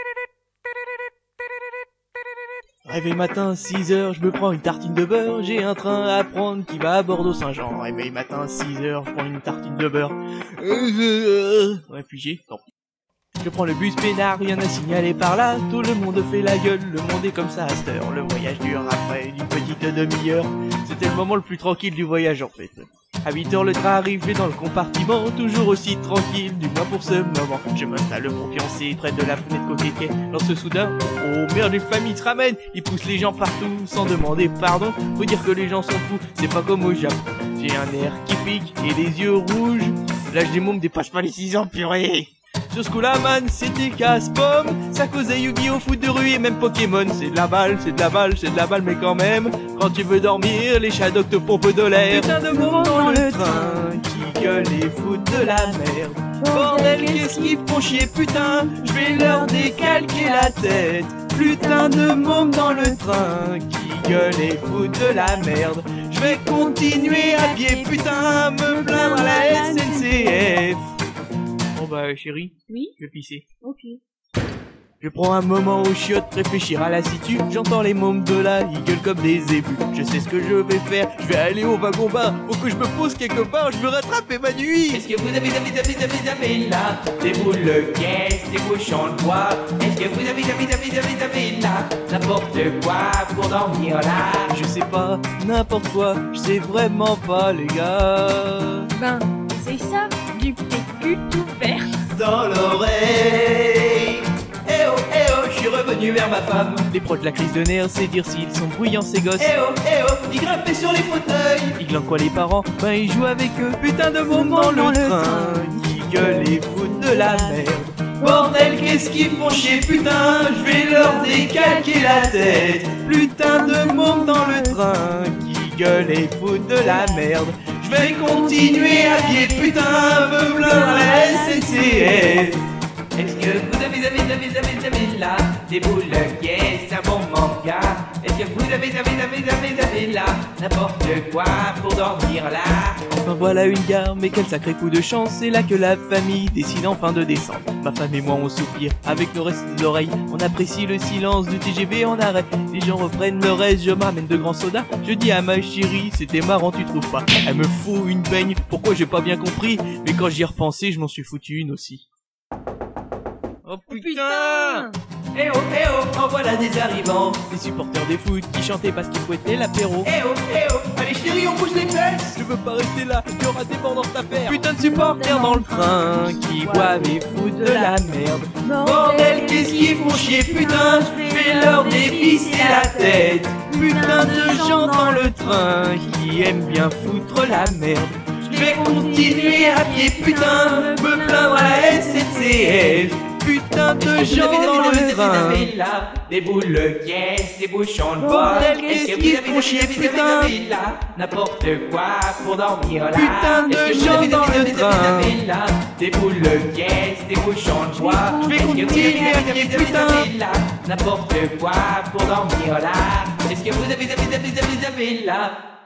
Réveil matin, 6h, je me prends une tartine de beurre, j'ai un train à prendre qui va à Bordeaux-Saint-Jean. Réveil matin, 6h, je prends une tartine de beurre. Réfugié, non. Je prends le bus peinard, rien à signaler par là, tout le monde fait la gueule, le monde est comme ça à cette heure. Le voyage dure après d'une petite demi-heure, c'était le moment le plus tranquille du voyage en fait. À 8h le train arrive et dans le compartiment, toujours aussi tranquille, du moins pour ce moment. Je m'installe pour pioncer près de la fenêtre coquet, lance soudain, oh merde, une famille se ramène, ils poussent les gens partout sans demander pardon. Faut dire que les gens sont fous, c'est pas comme au Japon. J'ai un air qui pique et les yeux rouges, l'âge des mômes dépasse pas les 6 ans, purée. Sur ce coup-là, man, c'était casse-pomme, ça causait Yu-Gi-Oh, foot de rue et même Pokémon. C'est de la balle, c'est de la balle, c'est de la balle, mais quand même, quand tu veux dormir, les Shadows te pompent de l'air. Putain de mômes dans le train, qui gueule et foutent de la merde. Bordel, qu'est-ce qu'ils font chier, putain, je vais leur décalquer la tête. Putain de mômes dans le train, qui gueule et foutent de la merde. Je vais continuer à pied, putain, me plaindre à la SNCF. Bon bah chérie, Oui. je vais pisser. Ok. Je prends un moment aux chiottes, réfléchir à la situ. J'entends les mômes de là, ils gueulent comme des ébus. Je sais ce que je vais faire, je vais aller au wagon-bar. Faut que je me pose quelque part, je veux rattraper ma nuit. Est-ce que vous avez là des boules de caisse, des bouchons de bois? Est-ce que vous avez là n'importe quoi pour dormir là? Je sais pas, n'importe quoi, je sais vraiment pas les gars. Ben, essaye ça, du PQ tout vert. Dans l'oreille, eh oh, je suis revenu vers ma femme. Les proches de la crise de nerfs, c'est dire s'ils sont bruyants ces gosses. Eh oh, ils grimpaient sur les fauteuils. Ils glandent quoi les parents? Ben ils jouent avec eux. Putain de mômes dans le train, qui gueulent et foutent de la merde. Bordel, qu'est-ce qu'ils font chier, putain, je vais leur décalquer la tête. Putain de mômes dans le train, qui gueulent et foutent de la merde. Je vais continuer à pied, putain, me plaindre à la SNCF. Est-ce que vous avez là des boules de caisse, un bon manga? Est-ce que vous avez là n'importe quoi pour dormir là? Enfin voilà une gare, mais quel sacré coup de chance. C'est là que la famille décide enfin de descendre. Ma femme et moi on soupire, avec nos restes d'oreilles. On apprécie le silence du TGV en arrêt. Les gens reprennent le reste, je m'amène de grands sodas. Je dis à ma chérie, c'était marrant tu trouves pas? Elle me fout une baigne, pourquoi j'ai pas bien compris? Mais quand j'y ai repensé, je m'en suis foutu une aussi. Oh putain! Eh oh, en voilà des arrivants. Les supporters des foot qui chantaient parce qu'ils fouettaient l'apéro. Eh oh, allez chérie, on bouge les fesses. Je veux pas rester là, il y aura des morts dans cette affaire. Putain de supporters dans le train qui boivent et foutent de la merde. Bordel, qu'est-ce qu'ils font chier, putain, je vais leur dévisser la tête. Putain de gens dans le train qui aiment bien foutre la merde. Je vais continuer à pied, putain, me plaindre à la SNCF. Putain de gens dans le train. Là des boules de caisse, des bouchons de bois. Qu'est-ce qu'ils font chier, putain? Là n'importe quoi pour dormir là. Putain de gens dans le train. Là des boules de caisse, des bouchons de bois. Je vais continuer à pied, putain. Là n'importe quoi pour dormir là. Est-ce que vous avez là